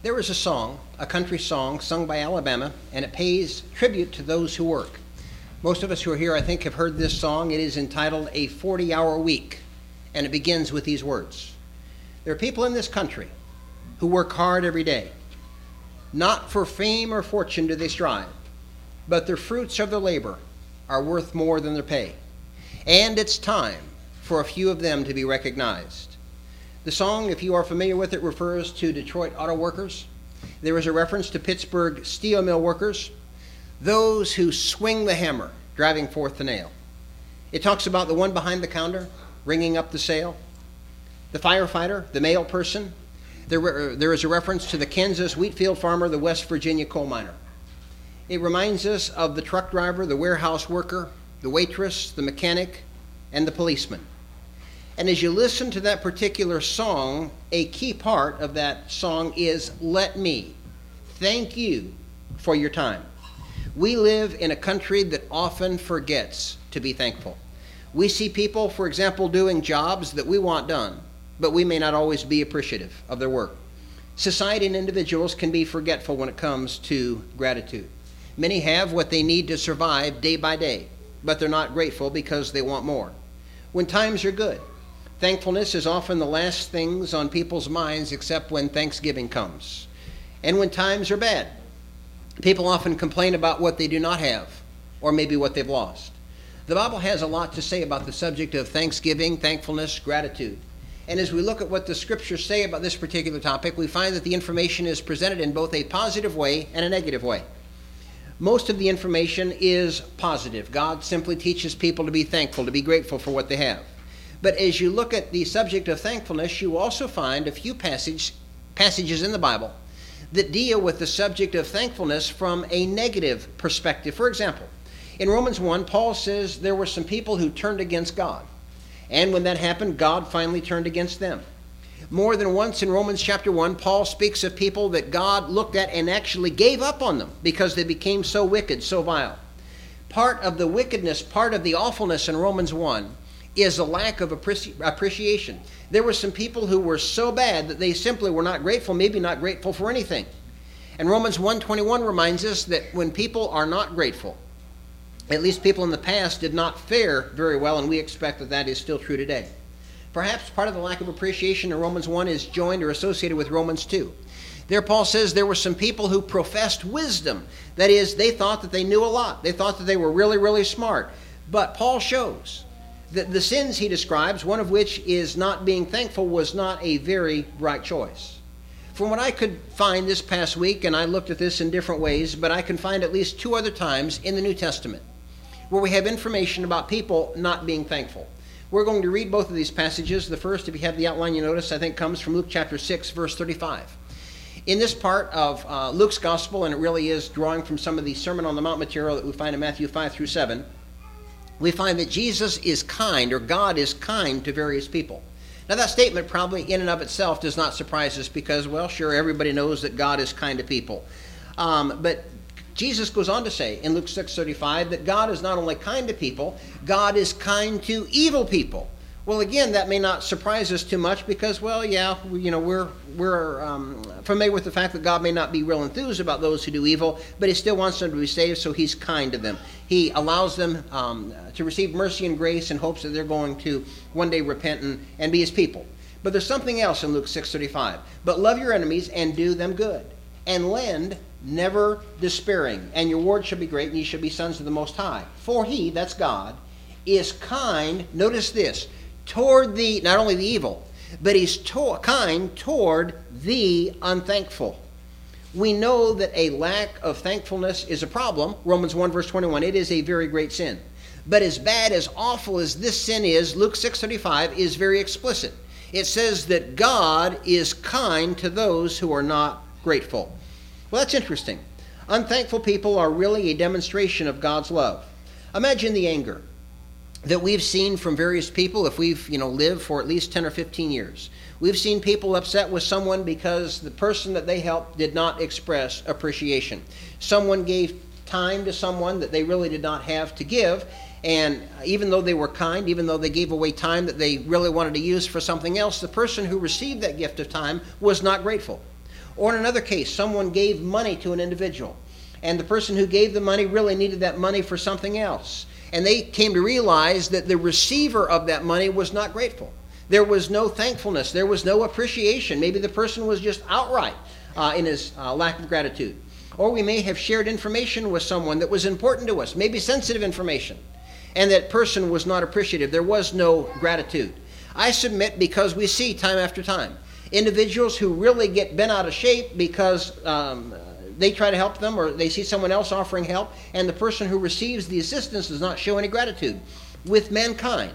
There is a song, a country song, sung by Alabama, and it pays tribute to those who work. Most of us who are here, I think, have heard this song. It is entitled A 40-Hour Week, and it begins with these words. There are people in this country who work hard every day. Not for fame or fortune do they strive, but the fruits of their labor are worth more than their pay. And it's time for a few of them to be recognized. The song, if you are familiar with it, refers to Detroit auto workers. There is a reference to Pittsburgh steel mill workers, those who swing the hammer, driving forth the nail. It talks about the one behind the counter, ringing up the sale, the firefighter, the mail person. There is a reference to the Kansas wheat field farmer, the West Virginia coal miner. It reminds us of the truck driver, the warehouse worker, the waitress, the mechanic, and the policeman. And as you listen to that particular song, a key part of that song is, let me thank you for your time. We live in a country that often forgets to be thankful. We see people, for example, doing jobs that we want done, but we may not always be appreciative of their work. Society and individuals can be forgetful when it comes to gratitude. Many have what they need to survive day by day, but they're not grateful because they want more. When times are good, thankfulness is often the last things on people's minds except when Thanksgiving comes. And when times are bad, people often complain about what they do not have, or maybe what they've lost. The Bible has a lot to say about the subject of thanksgiving, thankfulness, gratitude. And as we look at what the scriptures say about this particular topic, we find that the information is presented in both a positive way and a negative way. Most of the information is positive. God simply teaches people to be thankful, to be grateful for what they have. But as you look at the subject of thankfulness, you also find a few passages in the Bible that deal with the subject of thankfulness from a negative perspective. For example, in Romans 1, Paul says there were some people who turned against God. And when that happened, God finally turned against them. More than once in Romans chapter 1, Paul speaks of people that God looked at and actually gave up on them because they became so wicked, so vile. Part of the wickedness, part of the awfulness in Romans 1 is a lack of appreciation. There were some people who were so bad that they simply were not grateful, maybe not grateful for anything. And Romans 1:21 reminds us that when people are not grateful, at least people in the past did not fare very well, and we expect that that is still true today. Perhaps part of the lack of appreciation in Romans 1 is joined or associated with Romans 2. There Paul says there were some people who professed wisdom. That is, they thought that they knew a lot. They thought that they were really, really smart. But Paul shows that the sins he describes, one of which is not being thankful, was not a very right choice. From what I could find this past week, and I looked at this in different ways, but I can find at least two other times in the New Testament where we have information about people not being thankful. We're going to read both of these passages. The first, if you have the outline, you notice, I think comes from Luke chapter 6, verse 35. In this part of Luke's gospel, and it really is drawing from some of the Sermon on the Mount material that we find in Matthew 5 through 7, we find that Jesus is kind, or God is kind to various people. Now that statement probably in and of itself does not surprise us because, well, sure, everybody knows that God is kind to people. But Jesus goes on to say in Luke 6:35 that God is not only kind to people, God is kind to evil people. Well, again, that may not surprise us too much because, well, yeah, we're familiar with the fact that God may not be real enthused about those who do evil, but he still wants them to be saved, so he's kind to them. He allows them to receive mercy and grace in hopes that they're going to one day repent and be his people. But there's something else in Luke 6:35. But love your enemies and do them good, and lend, never despairing, and your reward shall be great, and ye shall be sons of the Most High. For he, that's God, is kind, notice this, toward the, not only the evil, but he's kind toward the unthankful. We know that a lack of thankfulness is a problem. Romans 1 verse 21, it is a very great sin. But as bad, as awful as this sin is, Luke 6:35 is very explicit. It says that God is kind to those who are not grateful. Well, that's interesting. Unthankful people are really a demonstration of God's love. Imagine the anger that we've seen from various people if we've lived for at least 10 or 15 years. We've seen people upset with someone because the person that they helped did not express appreciation. Someone gave time to someone that they really did not have to give, and even though they were kind, even though they gave away time that they really wanted to use for something else, the person who received that gift of time was not grateful. Or in another case, someone gave money to an individual, and the person who gave the money really needed that money for something else. And they came to realize that the receiver of that money was not grateful. There was no thankfulness. There was no appreciation. Maybe the person was just outright in his lack of gratitude. Or we may have shared information with someone that was important to us, maybe sensitive information, and that person was not appreciative. There was no gratitude. I submit, because we see time after time individuals who really get bent out of shape because they try to help them, or they see someone else offering help, and the person who receives the assistance does not show any gratitude. With mankind,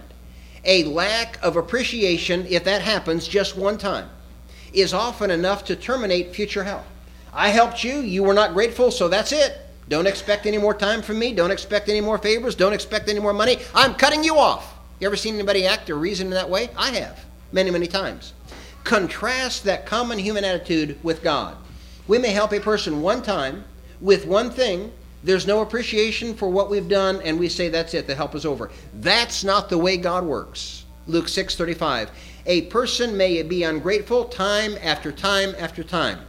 a lack of appreciation, if that happens just one time, is often enough to terminate future help. I helped you, you were not grateful, so that's it. Don't expect any more time from me. Don't expect any more favors. Don't expect any more money. I'm cutting you off. You ever seen anybody act or reason in that way? I have, many, many times. Contrast that common human attitude with God. We may help a person one time with one thing. There's no appreciation for what we've done, and we say, that's it, the help is over. That's not the way God works. Luke 6:35. A person may be ungrateful time after time after time,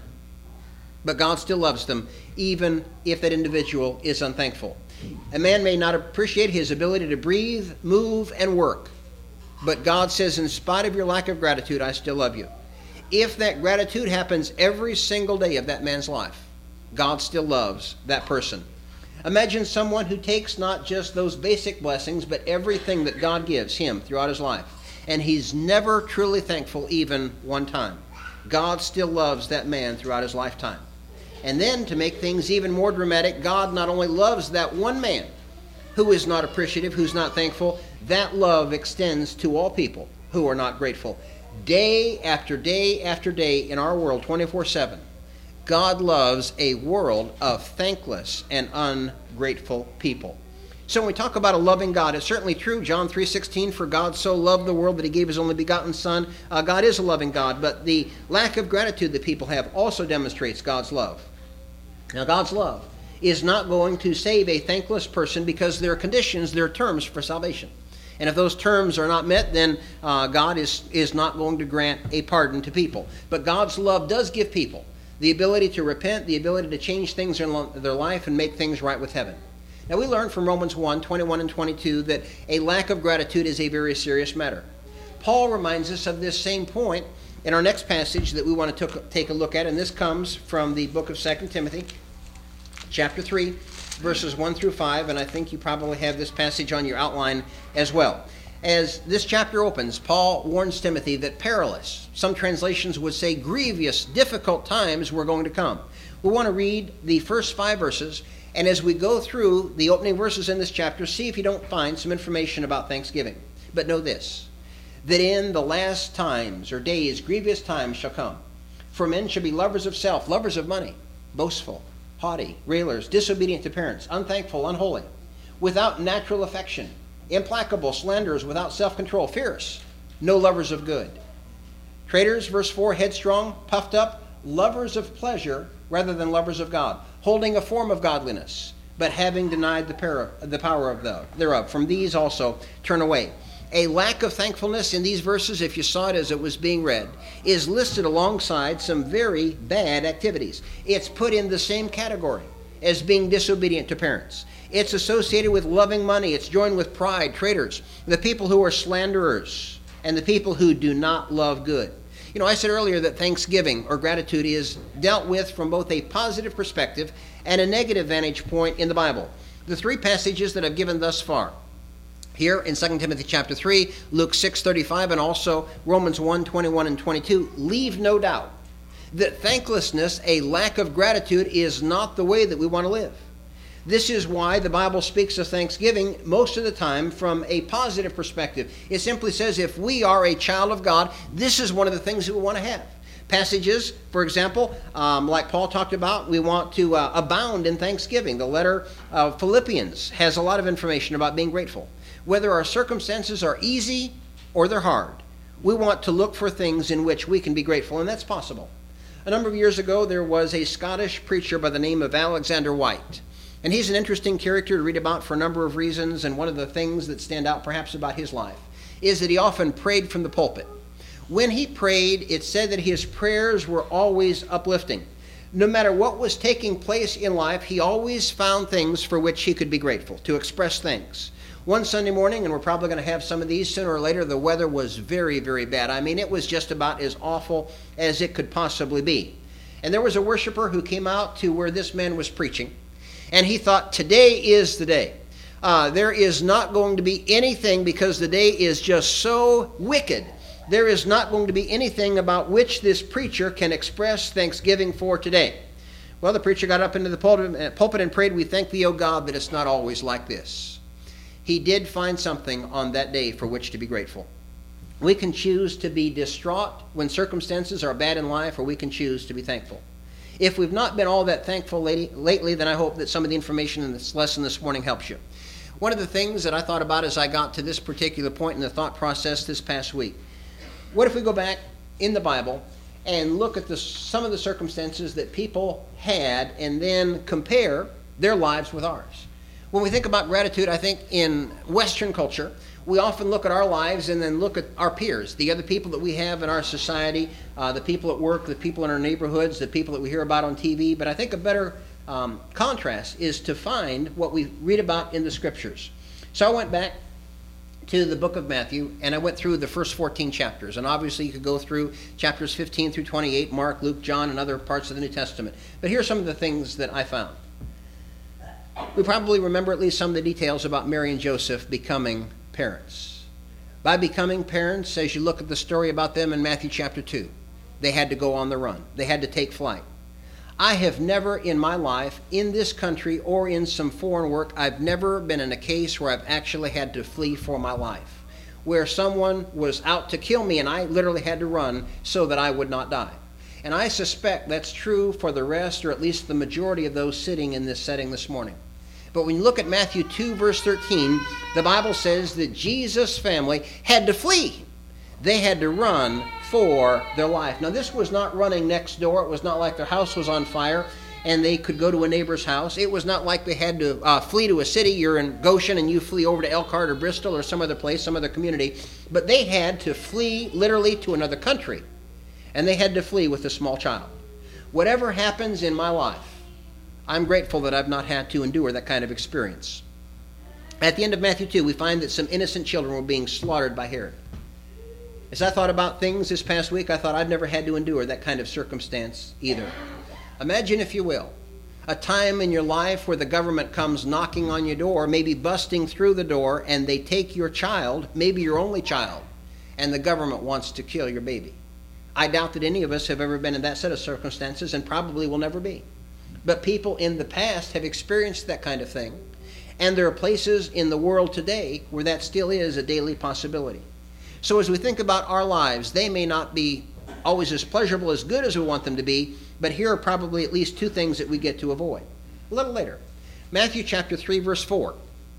but God still loves them, even if that individual is unthankful. A man may not appreciate his ability to breathe, move, and work, but God says, in spite of your lack of gratitude, I still love you. If that gratitude happens every single day of that man's life, God still loves that person. Imagine someone who takes not just those basic blessings, but everything that God gives him throughout his life, and he's never truly thankful even one time. God still loves that man throughout his lifetime. And then, to make things even more dramatic, God not only loves that one man who is not appreciative, who's not thankful, that love extends to all people who are not grateful. Day after day after day in our world, 24/7, God loves a world of thankless and ungrateful people. So when we talk about a loving God, it's certainly true. John 3:16, for God so loved the world that he gave his only begotten Son. God is a loving God, but the lack of gratitude that people have also demonstrates God's love. Now, God's love is not going to save a thankless person, because there are conditions, there are terms for salvation. And if those terms are not met, then God is not going to grant a pardon to people. But God's love does give people the ability to repent, the ability to change things in their life and make things right with heaven. Now, we learned from Romans 1:21 and 22 that a lack of gratitude is a very serious matter. Paul reminds us of this same point in our next passage that we want to take a look at, and this comes from the book of 2 Timothy, chapter 3, verses 1 through 5, and I think you probably have this passage on your outline as well. As this chapter opens, Paul warns Timothy that perilous, some translations would say grievous, difficult times were going to come. We want to read the first 5 verses, and as we go through the opening verses in this chapter, see if you don't find some information about Thanksgiving. But know this, that in the last times or days, grievous times shall come. For men shall be lovers of self, lovers of money, boastful, haughty, railers, disobedient to parents, unthankful, unholy, without natural affection, implacable, slanderers, without self-control, fierce, no lovers of good. Traitors, verse 4, headstrong, puffed up, lovers of pleasure rather than lovers of God, holding a form of godliness, but having denied the power thereof. From these also turn away. A lack of thankfulness in these verses, if you saw it as it was being read, is listed alongside some very bad activities. It's put in the same category as being disobedient to parents. It's associated with loving money. It's joined with pride, traitors, the people who are slanderers, and the people who do not love good. You know, I said earlier that thanksgiving or gratitude is dealt with from both a positive perspective and a negative vantage point in the Bible. The 3 passages that I've given thus far, here in 2 Timothy chapter 3, Luke 6:35, and also Romans 1:21 and 22, leave no doubt that thanklessness, a lack of gratitude, is not the way that we want to live. This is why the Bible speaks of thanksgiving most of the time from a positive perspective. It simply says if we are a child of God, this is one of the things that we want to have. Passages, for example, like Paul talked about, we want to abound in thanksgiving. The letter of Philippians has a lot of information about being grateful. Whether our circumstances are easy or they're hard, we want to look for things in which we can be grateful, and that's possible. A number of years ago, there was a Scottish preacher by the name of Alexander White. And he's an interesting character to read about for a number of reasons, and one of the things that stand out perhaps about his life is that he often prayed from the pulpit. When he prayed, it said that his prayers were always uplifting. No matter what was taking place in life, he always found things for which he could be grateful, to express thanks. One Sunday morning, and we're probably going to have some of these sooner or later, the weather was very, very bad. I mean, it was just about as awful as it could possibly be. And there was a worshiper who came out to where this man was preaching, and he thought, today is the day. There is not going to be anything, because the day is just so wicked. There is not going to be anything about which this preacher can express thanksgiving for today. Well, the preacher got up into the pulpit and prayed, "We thank thee, O God, that it's not always like this." He did find something on that day for which to be grateful. We can choose to be distraught when circumstances are bad in life, or we can choose to be thankful. If we've not been all that thankful lately, then I hope that some of the information in this lesson this morning helps you. One of the things that I thought about as I got to this particular point in the thought process this past week, what if we go back in the Bible and look at some of the circumstances that people had and then compare their lives with ours? When we think about gratitude, I think in Western culture, we often look at our lives and then look at our peers, the other people that we have in our society, the people at work, the people in our neighborhoods, the people that we hear about on TV. But I think a better contrast is to find what we read about in the Scriptures. So I went back to the book of Matthew, and I went through the first 14 chapters. And obviously you could go through chapters 15 through 28, Mark, Luke, John, and other parts of the New Testament. But here are some of the things that I found. We probably remember at least some of the details about Mary and Joseph becoming parents. By becoming parents, as you look at the story about them in Matthew chapter 2, they had to go on the run. They had to take flight. I have never in my life, in this country or in some foreign work, I've never been in a case where I've actually had to flee for my life, where someone was out to kill me and I literally had to run so that I would not die. And I suspect that's true for the rest, or at least the majority of those sitting in this setting this morning. But when you look at Matthew 2, verse 13, the Bible says that Jesus' family had to flee. They had to run for their life. Now, this was not running next door. It was not like their house was on fire and they could go to a neighbor's house. It was not like they had to flee to a city. You're in Goshen and you flee over to Elkhart or Bristol or some other place, some other community. But they had to flee literally to another country. And they had to flee with a small child. Whatever happens in my life, I'm grateful that I've not had to endure that kind of experience. At the end of Matthew 2, we find that some innocent children were being slaughtered by Herod. As I thought about things this past week, I thought I'd never had to endure that kind of circumstance either. Imagine, if you will, a time in your life where the government comes knocking on your door, maybe busting through the door, and they take your child, maybe your only child, and the government wants to kill your baby. I doubt that any of us have ever been in that set of circumstances and probably will never be. But people in the past have experienced that kind of thing. And there are places in the world today where that still is a daily possibility. So as we think about our lives, they may not be always as pleasurable, as good as we want them to be, but here are probably at least two things that we get to avoid. A little later, Matthew chapter 3, verse 4.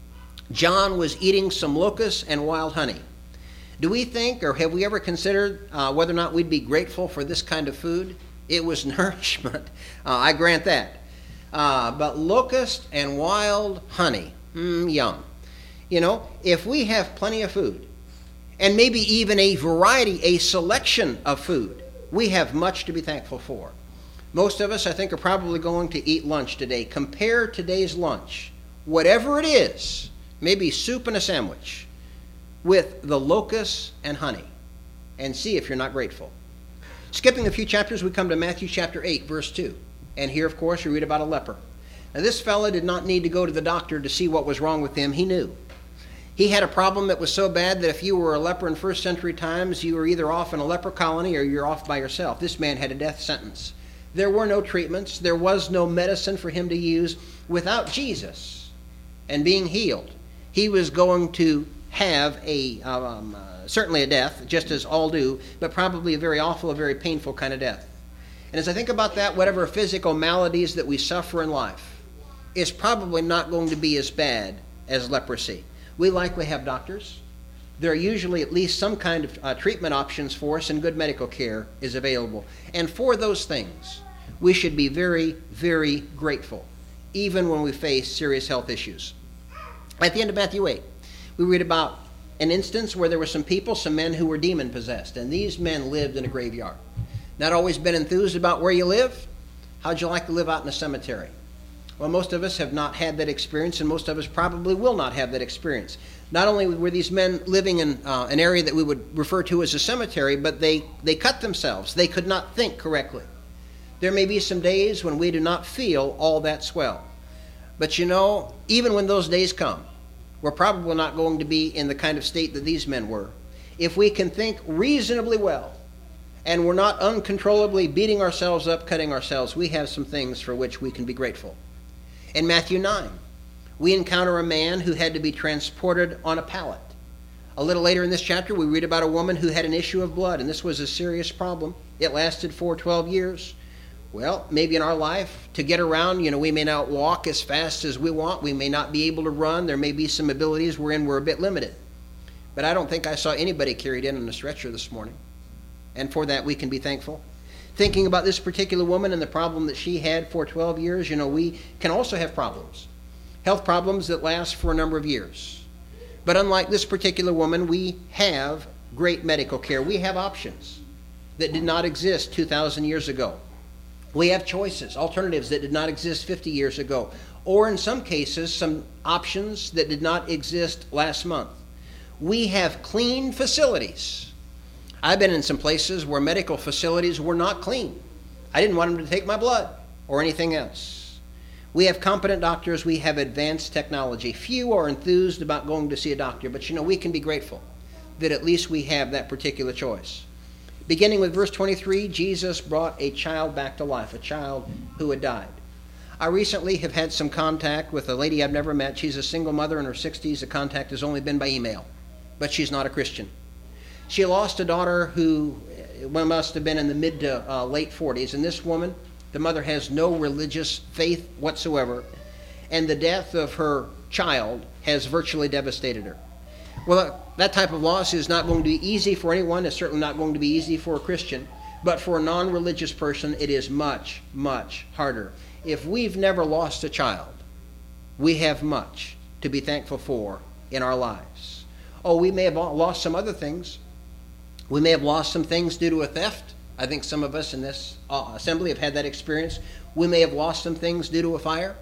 John was eating some locusts and wild honey. Do we think, or have we ever considered whether or not we'd be grateful for this kind of food? It was nourishment. I grant that. But locust and wild honey, yum. You know, if we have plenty of food, and maybe even a variety, a selection of food, we have much to be thankful for. Most of us, I think, are probably going to eat lunch today. Compare today's lunch, whatever it is, maybe soup and a sandwich, with the locusts and honey, and see if you're not grateful. Skipping a few chapters, we come to Matthew chapter 8, verse 2. And here, of course, we read about a leper. Now, this fella did not need to go to the doctor to see what was wrong with him. He knew. He had a problem that was so bad that if you were a leper in first century times, you were either off in a leper colony or you're off by yourself. This man had a death sentence. There were no treatments. There was no medicine for him to use. Without Jesus and being healed, he was going to have certainly a death, just as all do, but probably a very awful, a very painful kind of death. And as I think about that, whatever physical maladies that we suffer in life is probably not going to be as bad as leprosy. We likely have doctors. There are usually at least some kind of treatment options for us, and good medical care is available. And for those things, we should be very, very grateful, even when we face serious health issues. At the end of Matthew 8, we read about an instance where there were some people, some men who were demon-possessed, and these men lived in a graveyard. Not always been enthused about where you live? How'd you like to live out in a cemetery? Well, most of us have not had that experience, and most of us probably will not have that experience. Not only were these men living in an area that we would refer to as a cemetery, but they cut themselves. They could not think correctly. There may be some days when we do not feel all that swell. But you know, even when those days come, we're probably not going to be in the kind of state that these men were. If we can think reasonably well, and we're not uncontrollably beating ourselves up, cutting ourselves, we have some things for which we can be grateful. In Matthew 9, we encounter a man who had to be transported on a pallet. A little later in this chapter, we read about a woman who had an issue of blood, and this was a serious problem. It lasted for 12 years. Well, maybe in our life, to get around, we may not walk as fast as we want. We may not be able to run. There may be some abilities wherein we're a bit limited. But I don't think I saw anybody carried in on a stretcher this morning. And for that, we can be thankful. Thinking about this particular woman and the problem that she had for 12 years, we can also have problems. Health problems that last for a number of years. But unlike this particular woman, we have great medical care. We have options that did not exist 2,000 years ago. We have choices, alternatives that did not exist 50 years ago, or in some cases, some options that did not exist last month. We have clean facilities. I've been in some places where medical facilities were not clean. I didn't want them to take my blood or anything else. We have competent doctors. We have advanced technology. Few are enthused about going to see a doctor, but we can be grateful that at least we have that particular choice. Beginning with verse 23, Jesus brought a child back to life, a child who had died. I recently have had some contact with a lady I've never met. She's a single mother in her 60s. The contact has only been by email, but she's not a Christian. She lost a daughter who must have been in the mid to late 40s, and this woman, the mother, has no religious faith whatsoever, and the death of her child has virtually devastated her. Well, that type of loss is not going to be easy for anyone. It's certainly not going to be easy for a Christian. But for a non-religious person, it is much, much harder. If we've never lost a child, we have much to be thankful for in our lives. Oh, we may have lost some other things. We may have lost some things due to a theft. I think some of us in this assembly have had that experience. We may have lost some things due to a fire.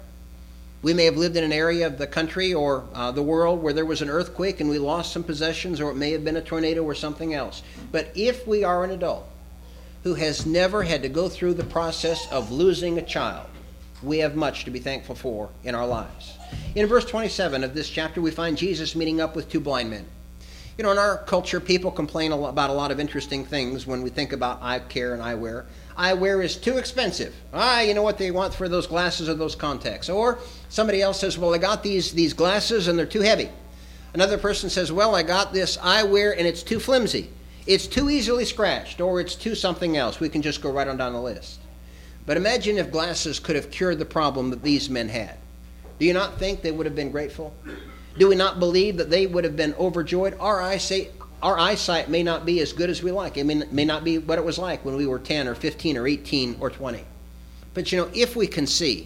We may have lived in an area of the country or the world where there was an earthquake and we lost some possessions, or it may have been a tornado or something else. But if we are an adult who has never had to go through the process of losing a child, we have much to be thankful for in our lives. In verse 27 of this chapter, we find Jesus meeting up with two blind men. In our culture, people complain about a lot of interesting things when we think about eye care and eyewear. Eyewear is too expensive. You know what they want for those glasses or those contacts. Or somebody else says, well, I got these glasses and they're too heavy. Another person says, well, I got this eyewear and it's too flimsy. It's too easily scratched, or it's too something else. We can just go right on down the list. But imagine if glasses could have cured the problem that these men had. Do you not think they would have been grateful? Do we not believe that they would have been overjoyed? Our eyesight may not be as good as we like. It may not be what it was like when we were 10 or 15 or 18 or 20. But if we can see,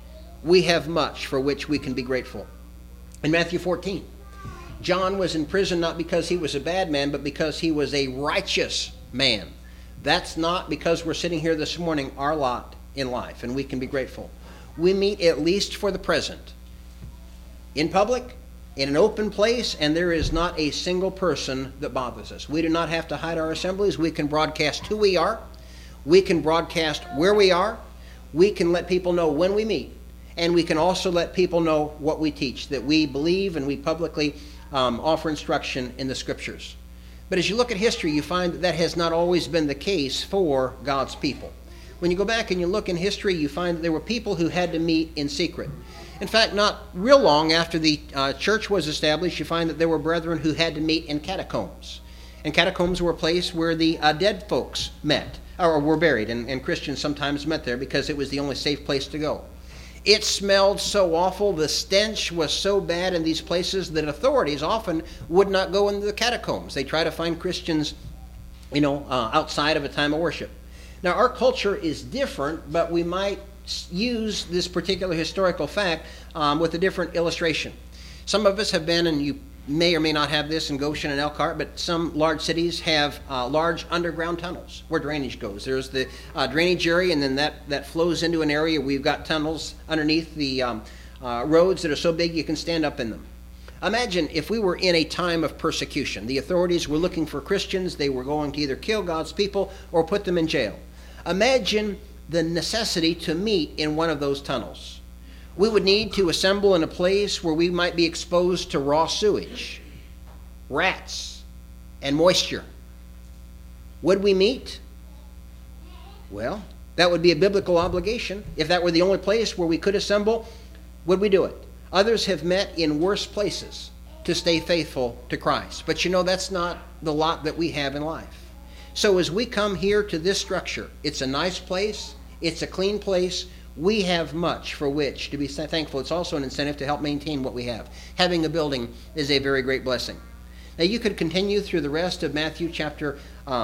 we have much for which we can be grateful. In Matthew 14, John was in prison not because he was a bad man, but because he was a righteous man. That's not, because we're sitting here this morning, our lot in life, and we can be grateful. We meet at least for the present in public, in an open place, and there is not a single person that bothers us. We do not have to hide our assemblies. We can broadcast who we are. We can broadcast where we are. We can let people know when we meet. And we can also let people know what we teach, that we believe, and we publicly offer instruction in the Scriptures. But as you look at history, you find that has not always been the case for God's people. When you go back and you look in history, you find that there were people who had to meet in secret. In fact, not real long after the church was established, you find that there were brethren who had to meet in catacombs. And catacombs were a place where the dead folks met, or were buried, and Christians sometimes met there because it was the only safe place to go. It smelled so awful, the stench was so bad in these places that authorities often would not go into the catacombs. They try to find Christians, outside of a time of worship. Now, our culture is different, but we might use this particular historical fact with a different illustration. Some of us have been, and you may or may not have this in Goshen and Elkhart, but some large cities have large underground tunnels where drainage goes. There's the drainage area, and then that flows into an area. We've got tunnels underneath the roads that are so big you can stand up in them. Imagine if we were in a time of persecution. The authorities were looking for Christians. They were going to either kill God's people or put them in jail. Imagine the necessity to meet in one of those tunnels. We would need to assemble in a place where we might be exposed to raw sewage, rats, and moisture. Would we meet? Well, that would be a biblical obligation. If that were the only place where we could assemble, would we do it? Others have met in worse places to stay faithful to Christ. But you know, that's not the lot that we have in life. So as we come here to this structure, it's a nice place, it's a clean place, we have much for which to be thankful. It's also an incentive to help maintain what we have. Having a building is a very great blessing. Now you could continue through the rest of Matthew chapter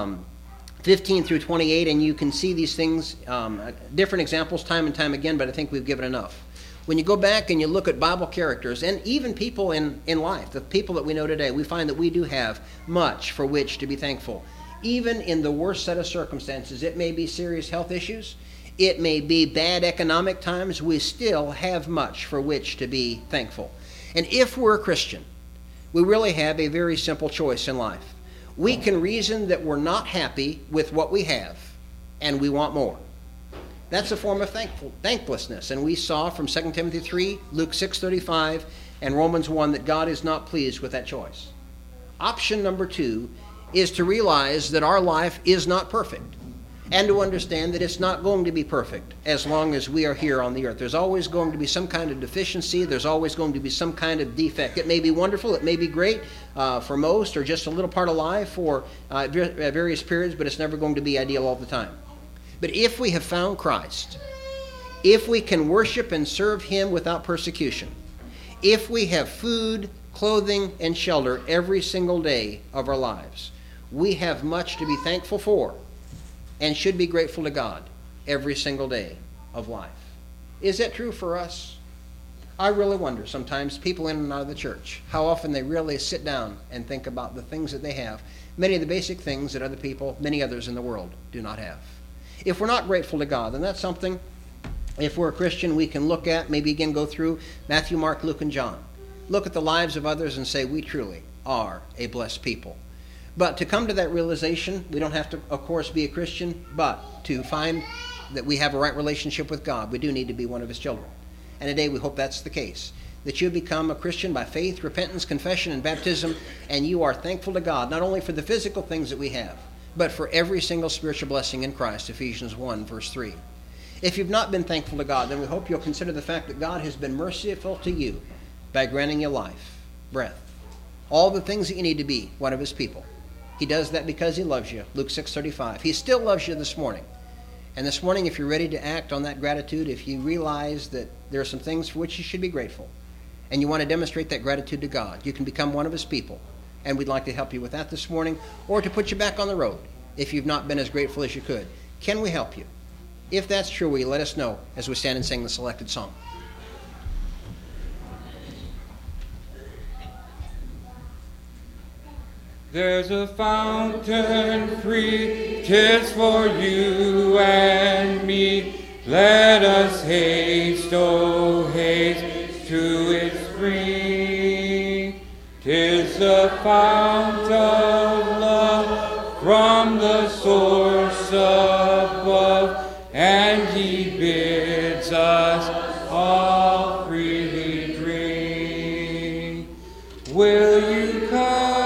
15 through 28, and you can see these things, different examples time and time again, but I think we've given enough. When you go back and you look at Bible characters, and even people in life, the people that we know today, we find that we do have much for which to be thankful. Even in the worst set of circumstances, it may be serious health issues, it may be bad economic times, we still have much for which to be thankful. And if we're a Christian, we really have a very simple choice in life. We can reason that we're not happy with what we have, and we want more. That's a form of thanklessness. And we saw from 2 Timothy 3, Luke 6:35, and Romans 1 that God is not pleased with that choice. Option number 2 is to realize that our life is not perfect, and to understand that it's not going to be perfect as long as we are here on the earth. There's always going to be some kind of deficiency. There's always going to be some kind of defect. It may be wonderful. It may be great for most, or just a little part of life for at various periods, but it's never going to be ideal all the time. But if we have found Christ, if we can worship and serve Him without persecution, if we have food, clothing, and shelter every single day of our lives, we have much to be thankful for and should be grateful to God every single day of life. Is that true for us? I really wonder sometimes, people in and out of the church, how often they really sit down and think about the things that they have, many of the basic things that other people, many others in the world, do not have. If we're not grateful to God, then that's something, if we're a Christian, we can look at, maybe again go through Matthew, Mark, Luke, and John. Look at the lives of others and say, we truly are a blessed people. But to come to that realization, we don't have to, of course, be a Christian, but to find that we have a right relationship with God, we do need to be one of His children. And today we hope that's the case, that you become a Christian by faith, repentance, confession, and baptism, and you are thankful to God, not only for the physical things that we have, but for every single spiritual blessing in Christ, Ephesians 1, verse 3. If you've not been thankful to God, then we hope you'll consider the fact that God has been merciful to you by granting you life, breath, all the things that you need to be one of His people. He does that because He loves you, Luke 6:35. He still loves you this morning. And this morning, if you're ready to act on that gratitude, if you realize that there are some things for which you should be grateful, and you want to demonstrate that gratitude to God, you can become one of His people. And we'd like to help you with that this morning, or to put you back on the road if you've not been as grateful as you could. Can we help you? If that's true, will you let us know as we stand and sing the selected song? There's a fountain free, 'tis for you and me. Let us haste, oh haste, to its spring. 'Tis the fount of love from the source above, and He bids us all freely drink. Will you come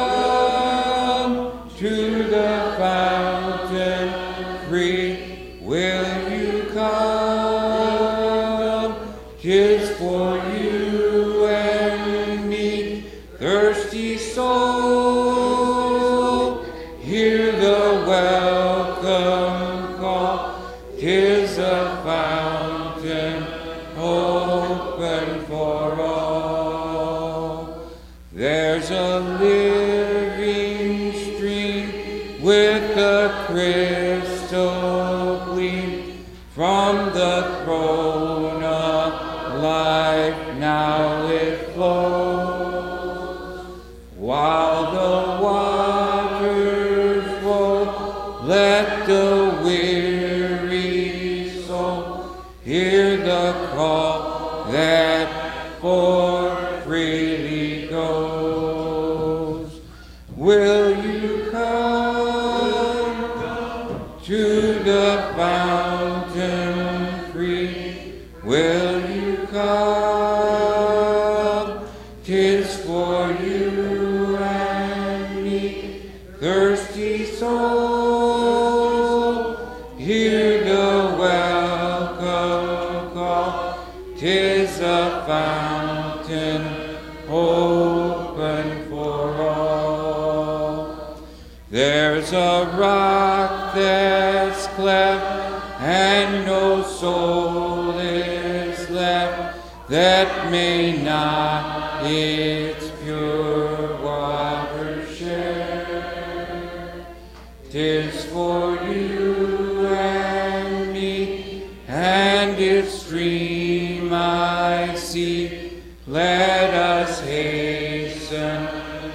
to the fountain free? Will you come? 'Tis for you and me, thirsty soul. Hear the welcome call. 'Tis a fountain open for all. There's a living stream with a crystal gleam from the throne of life. Now it flows. Will you come to the fountain free? Will you come? 'Tis for you and me, thirsty soul. Hear the welcome call. 'Tis a fountain open for all. There's a rock that's cleft, and no soul is left that may not its pure water share. 'Tis for you and me, and its stream I see. Let us hasten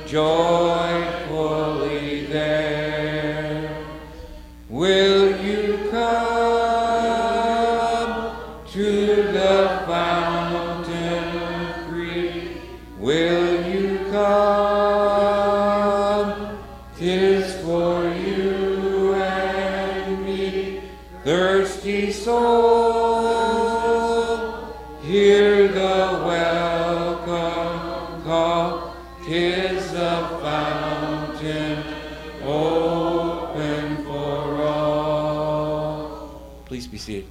joyfully there. Will you come to the fountain free? Will you come? 'Tis for you and me, thirsty soul. Hear the welcome call. 'Tis the fountain open for all. Please be seated.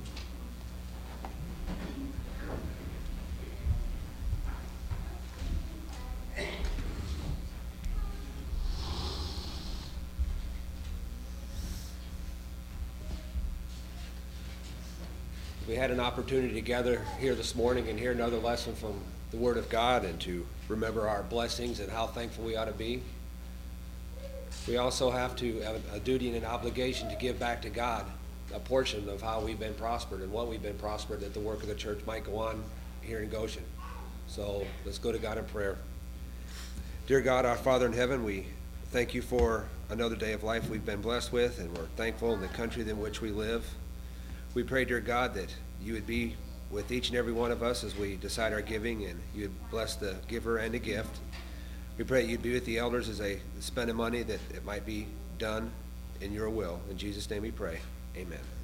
We had an opportunity to gather here this morning and hear another lesson from the Word of God and to remember our blessings and how thankful we ought to be. We also have a duty and an obligation to give back to God a portion of how we've been prospered and what we've been prospered, that the work of the church might go on here in Goshen. So let's go to God in prayer. Dear God, our Father in heaven, we thank you for another day of life we've been blessed with, and we're thankful in the country in which we live. We pray, dear God, that you would be with each and every one of us as we decide our giving, and you'd bless the giver and the gift. We pray that you'd be with the elders as they spend the money, that it might be done in your will. In Jesus' name we pray. Amen.